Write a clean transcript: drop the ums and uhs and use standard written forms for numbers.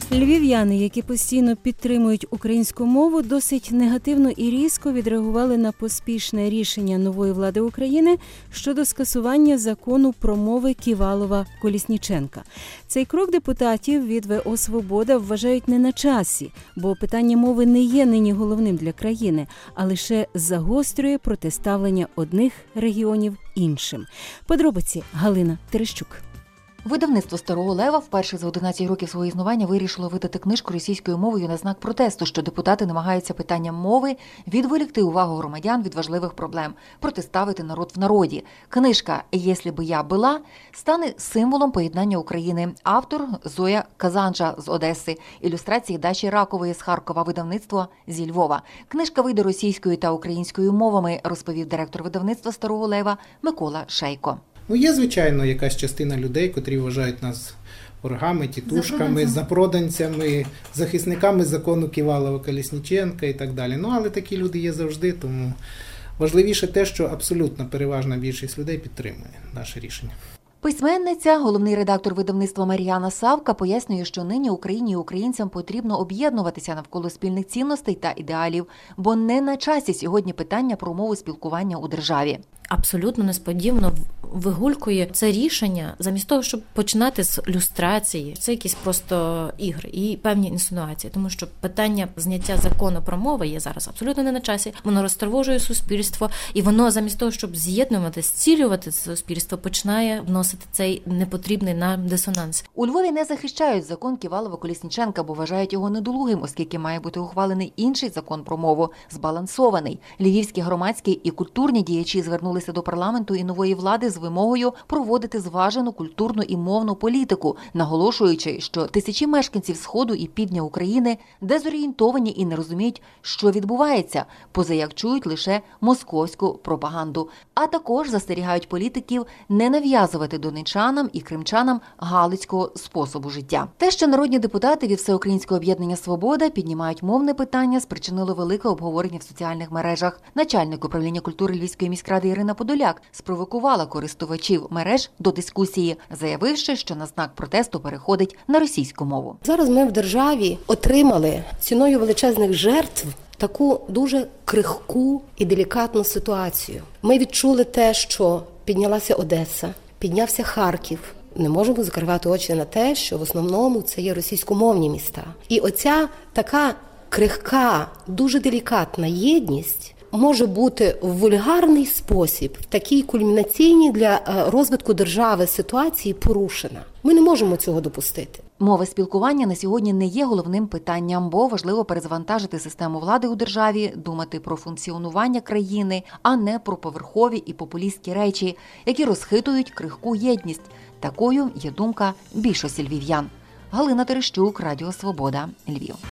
Львів'яни, які постійно підтримують українську мову, досить негативно і різко відреагували на поспішне рішення нової влади України щодо скасування закону про мови Ківалова-Колісніченка. Цей крок депутатів від ВО «Свобода» вважають не на часі, бо питання мови не є нині головним для країни, а лише загострює протиставлення одних регіонів іншим. Подробиці Галина Терещук. Видавництво «Старого Лева» вперше за 11 років свого існування вирішило видати книжку російською мовою на знак протесту, що депутати намагаються питанням мови відволікти увагу громадян від важливих проблем, протиставити народ в народі. Книжка «Єслі би я була» стане символом поєднання України. Автор – Зоя Казанжа з Одеси, ілюстрації Даші Ракової з Харкова, видавництво зі Львова. Книжка вийде російською та українською мовами, розповів директор видавництва «Старого Лева» Микола Шейко. Є, звичайно, якась частина людей, котрі вважають нас ворогами, тітушками, запроданцями, захисниками закону Ківалова-Колісніченка і так далі. Але такі люди є завжди, тому важливіше те, що абсолютно переважна більшість людей підтримує наше рішення. Письменниця, головний редактор видавництва Мар'яна Савка пояснює, що нині Україні і українцям потрібно об'єднуватися навколо спільних цінностей та ідеалів, бо не на часі сьогодні питання про мову спілкування у державі. Абсолютно несподівано вигулькує це рішення, замість того, щоб починати з люстрації. Це якісь просто ігри і певні інсинуації, тому що питання зняття закону про мови є зараз абсолютно не на часі. Воно розтривожує суспільство, і воно замість того, щоб з'єднувати, зцілювати це суспільство, починає вносити цей непотрібний нам дисонанс. У Львові не захищають закон Ківалова-Колісніченка, бо вважають його недолугим, оскільки має бути ухвалений інший закон про мову, збалансований. Львівські громадські і культурні діячі звернулися до парламенту і нової влади з вимогою проводити зважену культурну і мовну політику, наголошуючи, що тисячі мешканців Сходу і Півдня України дезорієнтовані і не розуміють, що відбувається, поза як чують лише московську пропаганду. А також застерігають політиків не нав'язувати донечанам і кримчанам галицького способу життя. Те, що народні депутати від Всеукраїнського об'єднання «Свобода» піднімають мовне питання, спричинило велике обговорення в соціальних мережах. Начальник управління культури Львівської міськради Ірина Подоляк спровокувала користувачів мереж до дискусії, заявивши, що на знак протесту переходить на російську мову. Зараз ми в державі отримали ціною величезних жертв таку дуже крихку і делікатну ситуацію. Ми відчули те, що піднялася Одеса, піднявся Харків. Не можемо закривати очі на те, що в основному це є російськомовні міста. І оця така крихка, дуже делікатна єдність може бути в вульгарний спосіб, в такій кульмінаційній для розвитку держави ситуації порушена. Ми не можемо цього допустити. Мова спілкування на сьогодні не є головним питанням, бо важливо перезавантажити систему влади у державі, думати про функціонування країни, а не про поверхові і популістські речі, які розхитують крихку єдність. Такою є думка більшості львів'ян. Галина Терещук, Радіо Свобода, Львів.